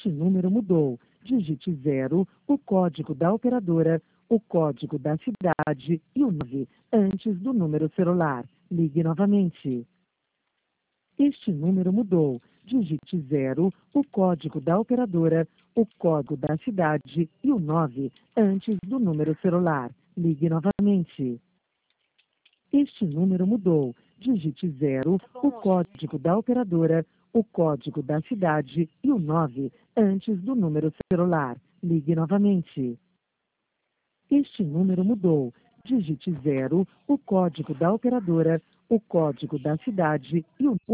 Este número mudou. Digite 0, o código da operadora, o código da cidade e o 9 antes do número celular. Ligue novamente. Este número mudou. Digite 0, o código da operadora, o código da cidade e o 9 antes do número celular. Ligue novamente. Este número mudou. Digite 0, o código da operadora, o código da cidade e o 9 antes do número celular. Ligue novamente. Este número mudou. Digite 0, o código da operadora, o código da cidade e o